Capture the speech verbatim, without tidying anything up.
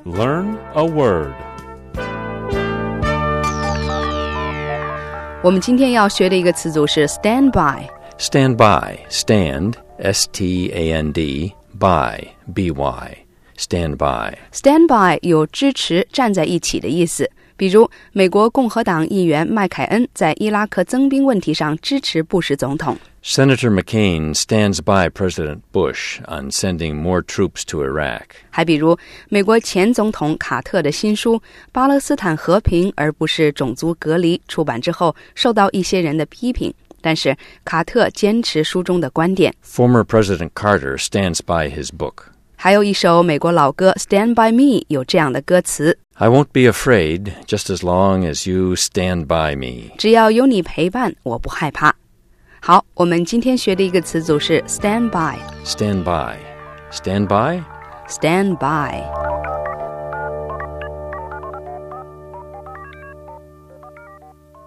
Learn a word. 我们今天要学的一个词组是 stand by. Stand by, stand, S T A N D, by, B Y, stand by. Stand by 有支持、站在一起的意思。比如，美国共和党议员麦凯恩在伊拉克增兵问题上支持布什总统。 Senator McCain stands by President Bush on sending more troops to Iraq. 还比如，美国前总统卡特的新书《巴勒斯坦和平而不是种族隔离》出版之后，受到一些人的批评。但是卡特坚持书中的观点。 Former President Carter stands by his book. 还有一首美国老歌《Stand by Me》有这样的歌词 I won't be afraid, just as long as you stand by me. 只要有你陪伴，我不害怕。好，我们今天学的一个词组是 stand by. Stand by. Stand by? Stand by.